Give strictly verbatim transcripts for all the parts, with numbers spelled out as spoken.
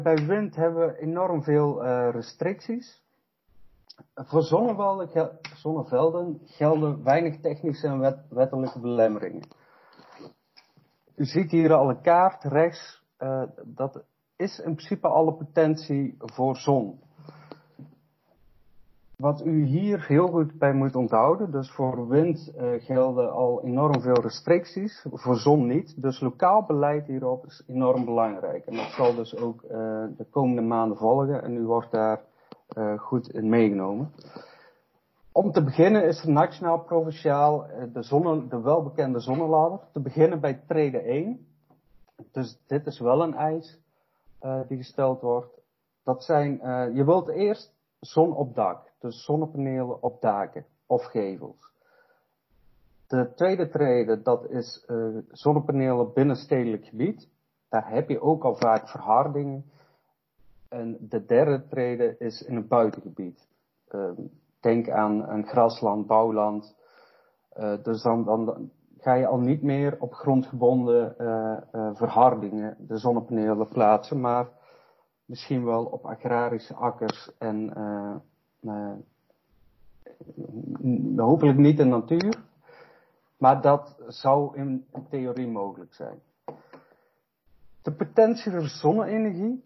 Bij wind hebben we enorm veel uh, restricties. Voor zonnevelden, zonnevelden gelden weinig technische en wet, wettelijke belemmeringen. U ziet hier al een kaart rechts. Uh, dat is in principe alle potentie voor zon. Wat u hier heel goed bij moet onthouden, dus voor wind uh, gelden al enorm veel restricties, voor zon niet. Dus lokaal beleid hierop is enorm belangrijk. En dat zal dus ook uh, de komende maanden volgen en u wordt daar uh, goed in meegenomen. Om te beginnen is er nationaal provinciaal uh, de, zonne, de welbekende zonneladder. Te beginnen bij trede één. Dus dit is wel een eis uh, die gesteld wordt. Dat zijn, uh, je wilt eerst zon op dak. Dus zonnepanelen op daken of gevels. De tweede trede, dat is uh, zonnepanelen binnen stedelijk gebied. Daar heb je ook al vaak verhardingen. En de derde trede is in het buitengebied. Uh, denk aan een grasland, bouwland. Uh, dus dan, dan ga je al niet meer op grondgebonden uh, uh, verhardingen de zonnepanelen plaatsen. Maar misschien wel op agrarische akkers en uh, uh, hopelijk niet in de natuur. Maar dat zou in theorie mogelijk zijn. De potentie voor zonne-energie.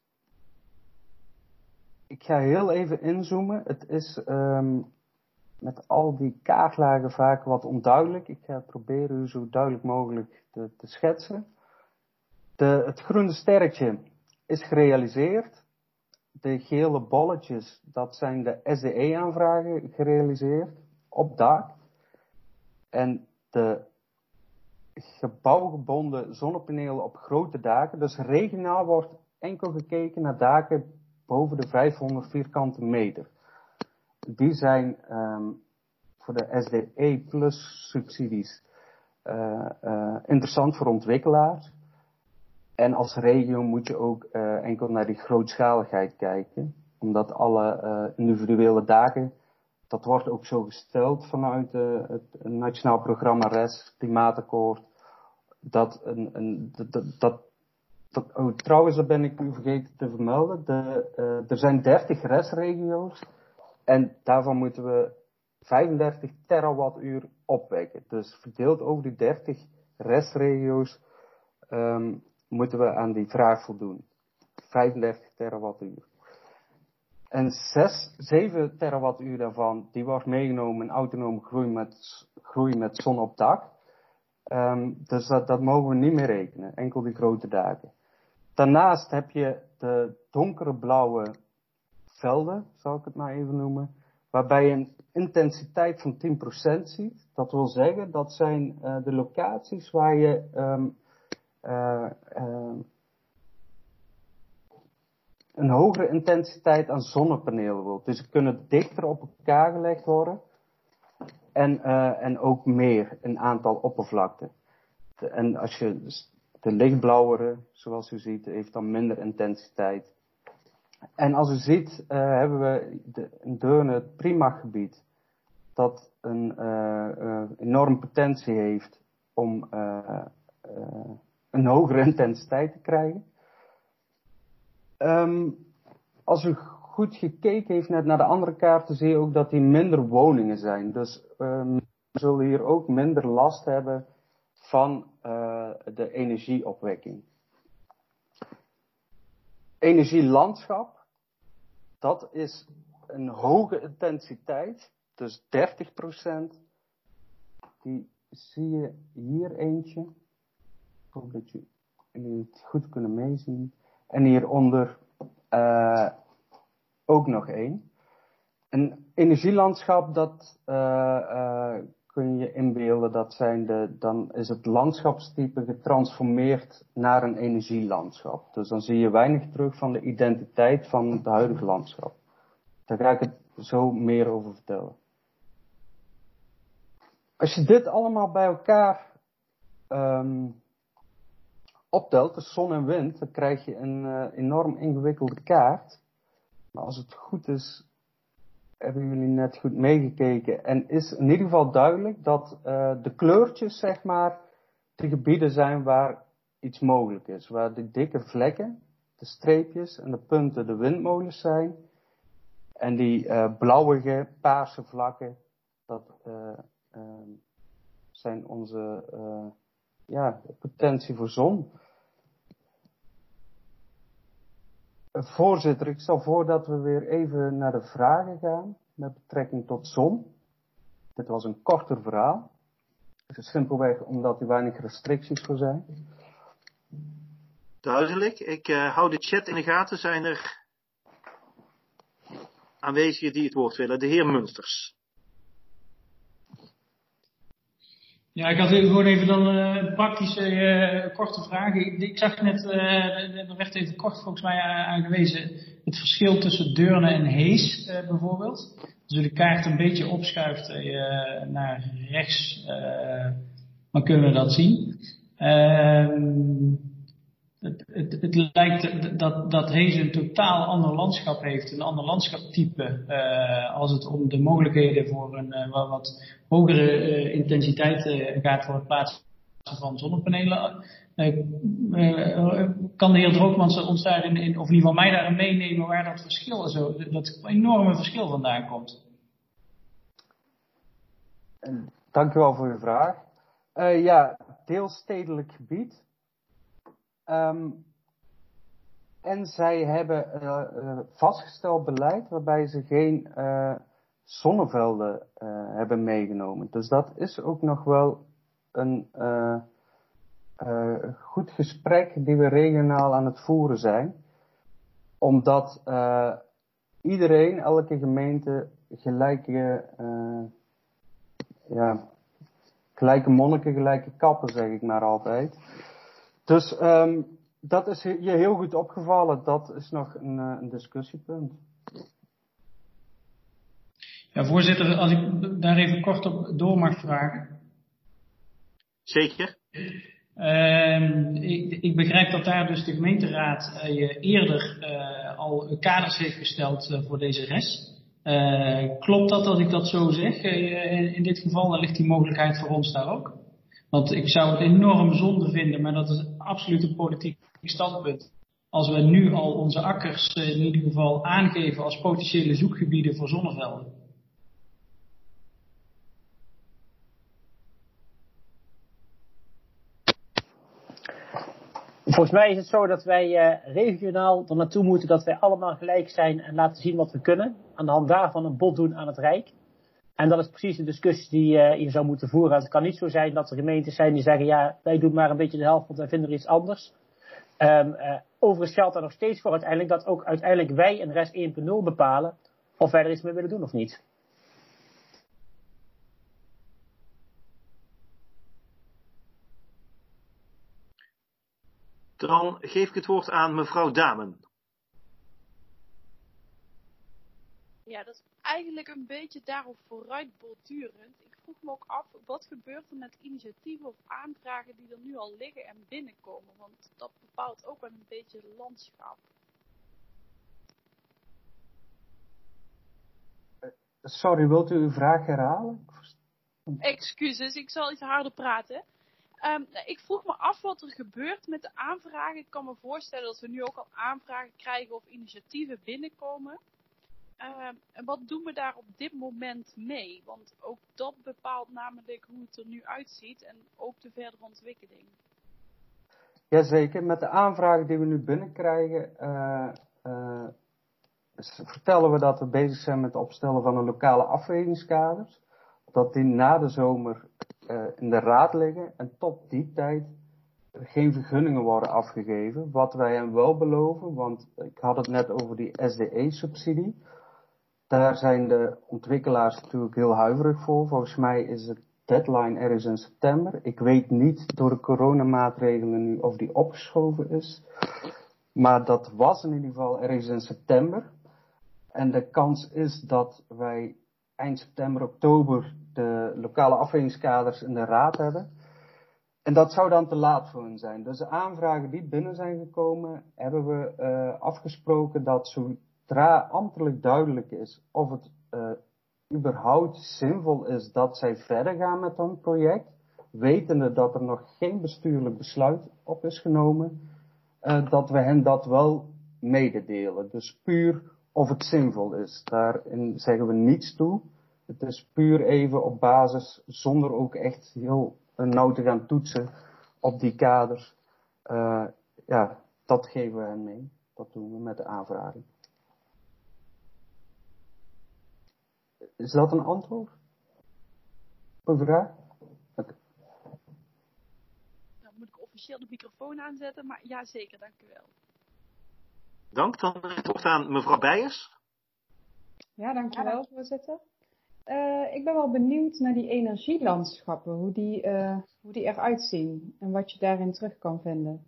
Ik ga heel even inzoomen. Het is um, met al die kaartlagen vaak wat onduidelijk. Ik ga proberen u zo duidelijk mogelijk te, te schetsen. De, het groene sterretje is gerealiseerd. De gele bolletjes, dat zijn de S D E-aanvragen gerealiseerd op dak. En de gebouwgebonden zonnepanelen op grote daken. Dus regionaal wordt enkel gekeken naar daken boven de vijfhonderd vierkante meter. Die zijn um, voor de S D E plus subsidies uh, uh, interessant voor ontwikkelaars. En als regio moet je ook uh, enkel naar die grootschaligheid kijken. Omdat alle uh, individuele daken, dat wordt ook zo gesteld vanuit uh, het Nationaal Programma R E S, Klimaatakkoord. Dat een, een, dat, dat, dat, oh, trouwens, dat ben ik u vergeten te vermelden. De, uh, er zijn dertig R E S-regio's. En daarvan moeten we vijfendertig terawattuur opwekken. Dus verdeeld over die dertig R E S-regio's um, moeten we aan die vraag voldoen. vijfendertig terawattuur. En zes, zeven terawattuur daarvan, die wordt meegenomen in autonome groei met, groei met zon op dak. Um, dus dat, dat mogen we niet meer rekenen. Enkel die grote daken. Daarnaast heb je de donkere blauwe velden, zal ik het maar even noemen. Waarbij je een intensiteit van tien procent ziet. Dat wil zeggen, dat zijn uh, de locaties waar je um, uh, uh, een hogere intensiteit aan zonnepanelen wilt. Dus ze kunnen dichter op elkaar gelegd worden. En, uh, en ook meer in aantal oppervlakte. De, en als je de lichtblauwere, zoals u ziet, heeft dan minder intensiteit. En als u ziet, uh, hebben we de, in Deurne het Primach-gebied. Dat een uh, uh, enorme potentie heeft om uh, uh, een hogere intensiteit te krijgen. Um, als u goed gekeken heeft net naar de andere kaarten, zie je ook dat die minder woningen zijn. Dus um, we zullen hier ook minder last hebben van uh, de energieopwekking. Energielandschap, dat is een hoge intensiteit, dus dertig procent. Die zie je hier eentje. Ik hoop dat jullie het goed kunnen meezien. En hieronder uh, ook nog één. Een energielandschap, dat uh, uh, kun je inbeelden, dat zijn de, dan is het landschapstype getransformeerd naar een energielandschap. Dus dan zie je weinig terug van de identiteit van het huidige landschap. Daar ga ik het zo meer over vertellen. Als je dit allemaal bij elkaar um, optelt, dus zon en wind, dan krijg je een uh, enorm ingewikkelde kaart. Maar als het goed is, hebben jullie net goed meegekeken. En is in ieder geval duidelijk dat uh, de kleurtjes, zeg maar, de gebieden zijn waar iets mogelijk is. Waar de dikke vlekken, de streepjes en de punten de windmolens zijn. En die uh, blauwige, paarse vlakken, dat uh, uh, zijn onze uh, ja, potentie voor zon. Uh, voorzitter, ik stel voor dat we weer even naar de vragen gaan met betrekking tot zon. Dit was een korter verhaal. Dus simpelweg omdat er weinig restricties voor zijn. Duidelijk. Ik uh, hou de chat in de gaten. Zijn er aanwezigen die het woord willen? De heer Munsters. Ja, ik had gewoon even dan een uh, praktische, uh, korte vraag. Ik, ik zag net, uh, er werd even kort volgens mij aangewezen, het verschil tussen Deurne en Hees uh, bijvoorbeeld. Als u de kaart een beetje opschuift uh, naar rechts, uh, dan kunnen we dat zien. Uh, het, het, het lijkt dat, dat Hees een totaal ander landschap heeft, een ander landschaptype, uh, als het om de mogelijkheden voor een uh, wat hogere uh, intensiteit uh, gaat voor het plaatsen van zonnepanelen. Uh, uh, kan de heer Droogmans ons daarin, in, of in ieder geval mij daarin meenemen waar dat verschil, zo, dat enorme verschil vandaan komt? Dank u wel voor uw vraag. Uh, ja, deelstedelijk gebied. Um, en zij hebben uh, uh, vastgesteld beleid waarbij ze geen uh, zonnevelden uh, hebben meegenomen. Dus dat is ook nog wel een uh, uh, goed gesprek die we regionaal aan het voeren zijn. Omdat uh, iedereen, elke gemeente, gelijke, uh, ja, gelijke monniken, gelijke kappen, zeg ik maar altijd. Dus um, dat is je heel goed opgevallen. Dat is nog een, uh, een discussiepunt. Ja, voorzitter, als ik daar even kort op door mag vragen. Zeker. Uh, ik, ik begrijp dat daar dus de gemeenteraad uh, eerder uh, al kaders heeft gesteld uh, voor deze rest. Uh, klopt dat als ik dat zo zeg? Uh, in dit geval, dan ligt die mogelijkheid voor ons daar ook. Want ik zou het enorm zonde vinden, maar dat is absoluut een politiek standpunt. Als we nu al onze akkers uh, in ieder geval aangeven als potentiële zoekgebieden voor zonnevelden. Volgens mij is het zo dat wij uh, regionaal er naartoe moeten dat wij allemaal gelijk zijn en laten zien wat we kunnen. Aan de hand daarvan een bod doen aan het Rijk. En dat is precies de discussie die uh, je zou moeten voeren. Het kan niet zo zijn dat er gemeentes zijn die zeggen, ja, wij doen maar een beetje de helft, want wij vinden er iets anders. Um, uh, overigens geldt er nog steeds voor uiteindelijk dat ook uiteindelijk wij in rest één punt nul bepalen of wij er iets mee willen doen of niet. Dan geef ik het woord aan mevrouw Damen. Ja, dat is eigenlijk een beetje daarop vooruit bordurend. Ik vroeg me ook af, wat gebeurt er met initiatieven of aanvragen die er nu al liggen en binnenkomen? Want dat bepaalt ook wel een beetje het landschap. Sorry, wilt u uw vraag herhalen? Excuses, ik zal iets harder praten. Um, ik vroeg me af wat er gebeurt met de aanvragen. Ik kan me voorstellen dat we nu ook al aanvragen krijgen of initiatieven binnenkomen. Uh, en wat doen we daar op dit moment mee? Want ook dat bepaalt namelijk hoe het er nu uitziet en ook de verdere ontwikkeling. Jazeker, met de aanvragen die we nu binnenkrijgen, uh, uh, vertellen we dat we bezig zijn met het opstellen van een lokale afwegingskaders. Dat die na de zomer uh, in de raad liggen en tot die tijd er geen vergunningen worden afgegeven. Wat wij hen wel beloven, want ik had het net over die S D E-subsidie. Daar zijn de ontwikkelaars natuurlijk heel huiverig voor. Volgens mij is het deadline ergens in september. Ik weet niet door de coronamaatregelen nu of die opgeschoven is. Maar dat was in ieder geval ergens in september. En de kans is dat wij eind september, oktober de lokale afwegingskaders in de raad hebben. En dat zou dan te laat voor hen zijn. Dus de aanvragen die binnen zijn gekomen, hebben we uh, afgesproken dat zodra ambtelijk duidelijk is of het uh, überhaupt zinvol is dat zij verder gaan met hun project, wetende dat er nog geen bestuurlijk besluit op is genomen, uh, dat we hen dat wel mededelen. Dus puur of het zinvol is. Daarin zeggen we niets toe. Het is puur even op basis, zonder ook echt heel nauw te gaan toetsen op die kaders. Uh, ja, dat geven we hen mee. Dat doen we met de aanvraging. Is dat een antwoord op uw vraag? Okay. Dan moet ik officieel de microfoon aanzetten, maar ja zeker, dank u wel. Dank, dan het woord aan mevrouw Beijers. Ja, dankjewel voorzitter. Uh, ik ben wel benieuwd naar die energielandschappen, hoe die, uh, hoe die eruit zien en wat je daarin terug kan vinden.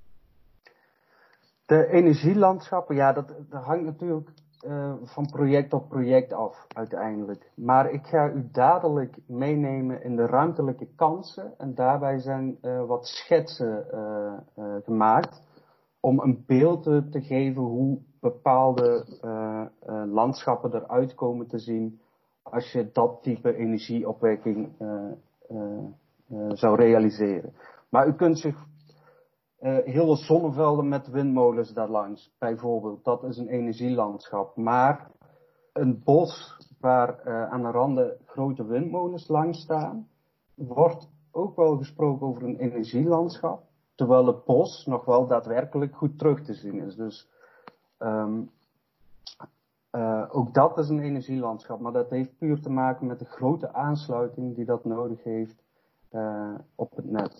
De energielandschappen, ja, dat, dat hangt natuurlijk uh, van project op project af uiteindelijk. Maar ik ga u dadelijk meenemen in de ruimtelijke kansen en daarbij zijn uh, wat schetsen uh, uh, gemaakt om een beeld te, te geven hoe bepaalde uh, uh, landschappen eruit komen te zien als je dat type energieopwekking uh, uh, uh, zou realiseren. Maar u kunt zich uh, heel veel zonnevelden met windmolens daarlangs, bijvoorbeeld, dat is een energielandschap. Maar een bos waar uh, aan de randen grote windmolens langs staan, wordt ook wel gesproken over een energielandschap, terwijl het bos nog wel daadwerkelijk goed terug te zien is. Dus um, Uh, ook dat is een energielandschap, maar dat heeft puur te maken met de grote aansluiting die dat nodig heeft uh, op het net.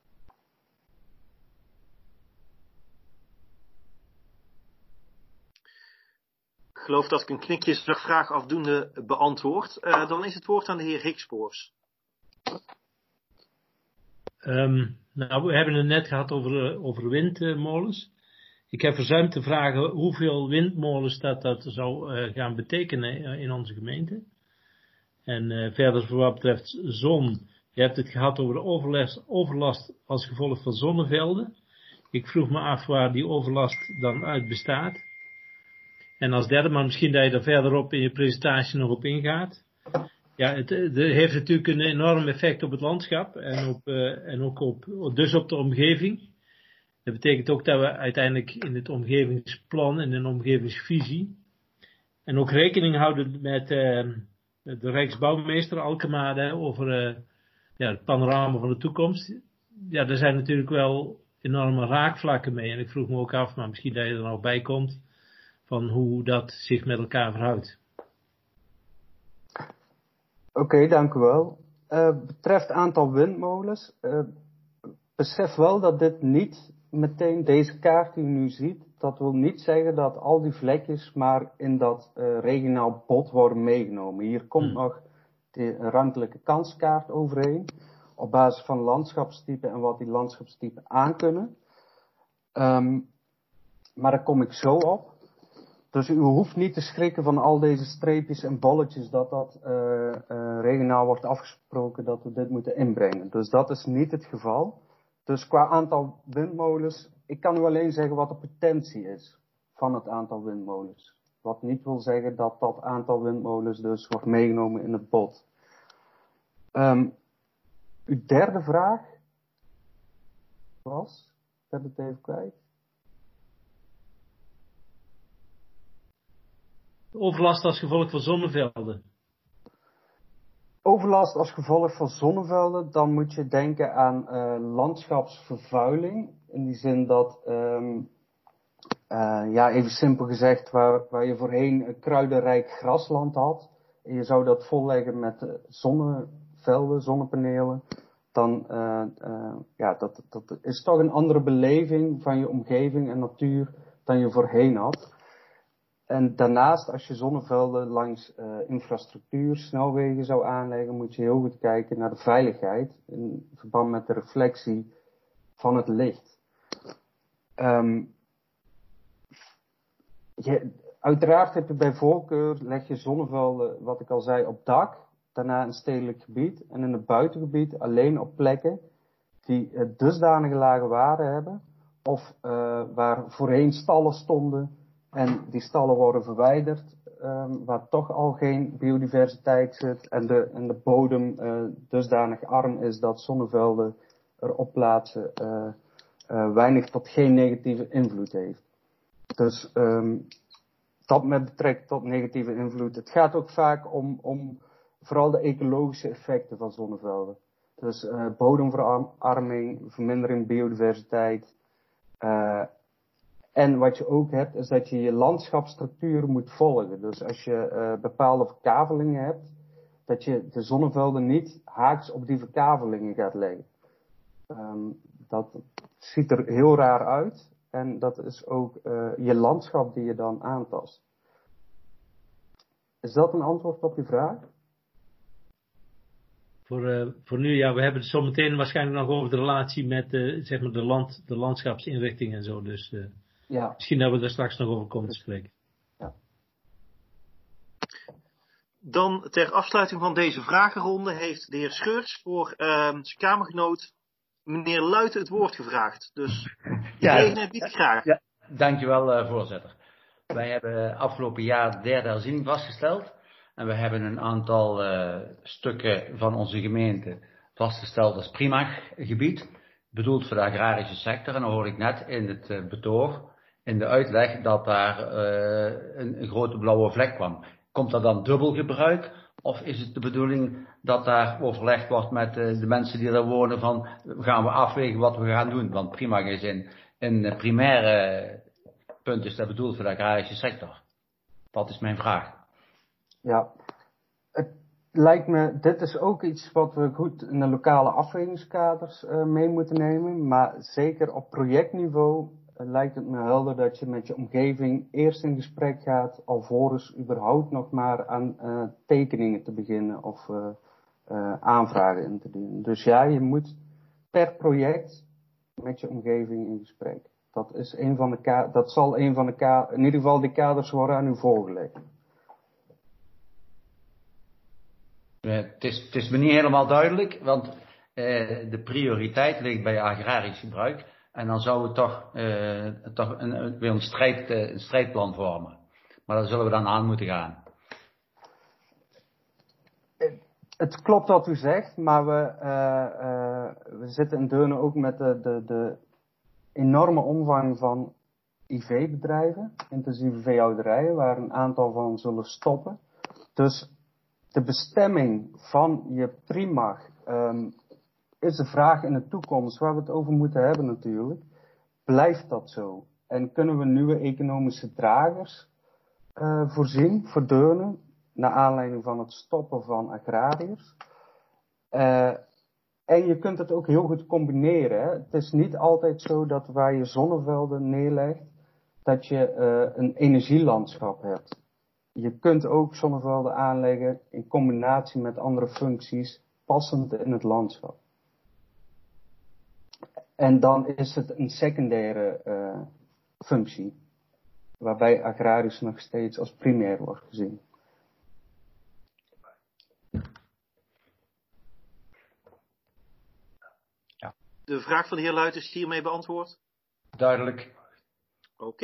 Ik geloof dat ik een knikjesvraag afdoende beantwoord. Uh, dan is het woord aan de heer Rikspoors. Um, nou, we hebben het net gehad over, over windmolens. Ik heb verzuimd te vragen hoeveel windmolens dat, dat zou uh, gaan betekenen in onze gemeente. En uh, verder voor wat betreft zon. Je hebt het gehad over de overlast, overlast als gevolg van zonnevelden. Ik vroeg me af waar die overlast dan uit bestaat. En als derde, maar misschien dat je er verderop in je presentatie nog op ingaat. Ja, het, het heeft natuurlijk een enorm effect op het landschap en, op, uh, en ook op, dus op de omgeving. Dat betekent ook dat we uiteindelijk in het omgevingsplan en in de omgevingsvisie en ook rekening houden met uh, de Rijksbouwmeester Alkemade over uh, ja, het panorama van de toekomst. Ja, er zijn natuurlijk wel enorme raakvlakken mee en ik vroeg me ook af, maar misschien dat je er nog bij komt, van hoe dat zich met elkaar verhoudt. Oké, okay, dank u wel. Uh, betreft aantal windmolens, uh, besef wel dat dit niet meteen, deze kaart die u nu ziet, dat wil niet zeggen dat al die vlekjes maar in dat uh, regionaal bod worden meegenomen. Hier komt hmm. nog de ruimtelijke kanskaart overheen, op basis van landschapstypen en wat die landschapstypen aankunnen. Um, maar daar kom ik zo op. Dus u hoeft niet te schrikken van al deze streepjes en bolletjes dat dat uh, uh, regionaal wordt afgesproken dat we dit moeten inbrengen. Dus dat is niet het geval. Dus qua aantal windmolens, ik kan u alleen zeggen wat de potentie is van het aantal windmolens. Wat niet wil zeggen dat dat aantal windmolens dus wordt meegenomen in het bod. Um, uw derde vraag was, ik heb het even kwijt. Overlast als gevolg van zonnevelden. Overlast als gevolg van zonnevelden, dan moet je denken aan uh, landschapsvervuiling. In die zin dat, um, uh, ja, even simpel gezegd, waar, waar je voorheen een kruidenrijk grasland had. En je zou dat volleggen met uh, zonnevelden, zonnepanelen. Dan, uh, uh, ja, dat, dat is toch een andere beleving van je omgeving en natuur dan je voorheen had. En daarnaast, als je zonnevelden langs uh, infrastructuur, snelwegen zou aanleggen, moet je heel goed kijken naar de veiligheid in verband met de reflectie van het licht. Um, je, uiteraard heb je bij voorkeur, leg je zonnevelden, wat ik al zei, op dak, daarna in stedelijk gebied en in het buitengebied alleen op plekken die uh, dusdanige lage waarde hebben of uh, waar voorheen stallen stonden. En die stallen worden verwijderd, um, waar toch al geen biodiversiteit zit en de, en de bodem uh, dusdanig arm is dat zonnevelden erop plaatsen uh, uh, weinig tot geen negatieve invloed heeft. Dus um, dat met betrekking tot negatieve invloed. Het gaat ook vaak om, om vooral de ecologische effecten van zonnevelden. Dus uh, bodemverarming, vermindering biodiversiteit. Uh, en wat je ook hebt, is dat je je landschapsstructuur moet volgen. Dus als je uh, bepaalde verkavelingen hebt, dat je de zonnevelden niet haaks op die verkavelingen gaat leggen. Um, dat ziet er heel raar uit. En dat is ook uh, je landschap die je dan aantast. Is dat een antwoord op je vraag? Voor, uh, voor nu, ja, we hebben het zo meteen waarschijnlijk nog over de relatie met uh, zeg maar de, land, de landschapsinrichting en zo. Dus uh, ja. Misschien dat we daar straks nog over komen te spreken. Ja. Dan ter afsluiting van deze vragenronde heeft de heer Scheurts voor uh, zijn kamergenoot meneer Luiten het woord gevraagd. Dus ja, gelegenheid bied ik graag. Ja, dankjewel uh, voorzitter. Wij hebben afgelopen jaar de derde herziening vastgesteld. En we hebben een aantal uh, stukken van onze gemeente vastgesteld als Primag-gebied. Bedoeld voor de agrarische sector. En dan hoorde ik net in het uh, betoog, in de uitleg, dat daar uh, een, een grote blauwe vlek kwam. Komt dat dan dubbel gebruik? Of is het de bedoeling dat daar overlegd wordt met uh, de mensen die daar wonen van, gaan we afwegen wat we gaan doen? Want Primag is in, in primaire punt is dat bedoeld voor de agrarische sector. Dat is mijn vraag. Ja, het lijkt me, dit is ook iets wat we goed in de lokale afwegingskaders uh, mee moeten nemen. Maar zeker op projectniveau uh, lijkt het me helder dat je met je omgeving eerst in gesprek gaat, alvorens überhaupt nog maar aan uh, tekeningen te beginnen of uh, uh, aanvragen in te dienen. Dus ja, je moet per project met je omgeving in gesprek. Dat is een van de ka- dat zal een van de ka- in ieder geval de kaders worden aan u voorgelegd. Het is, het is me niet helemaal duidelijk, want uh, de prioriteit ligt bij agrarisch gebruik. En dan zou het toch, uh, toch een, een, weer een, strijd, uh, een strijdplan vormen. Maar daar zullen we dan aan moeten gaan. Het klopt wat u zegt, maar we, uh, uh, we zitten in Deurne ook met de, de, de enorme omvang van I V-bedrijven, intensieve veehouderijen, waar een aantal van zullen stoppen. Dus de bestemming van je Primag um, is de vraag in de toekomst waar we het over moeten hebben natuurlijk. Blijft dat zo? En kunnen we nieuwe economische dragers uh, voorzien voor Deurne, naar aanleiding van het stoppen van agrariërs? Uh, en je kunt het ook heel goed combineren. Hè? Het is niet altijd zo dat waar je zonnevelden neerlegt, dat je uh, een energielandschap hebt. Je kunt ook zonnevelden aanleggen in combinatie met andere functies, passend in het landschap. En dan is het een secundaire uh, functie, waarbij agrarisch nog steeds als primair wordt gezien. Ja. De vraag van de heer Luiten is hiermee beantwoord. Duidelijk.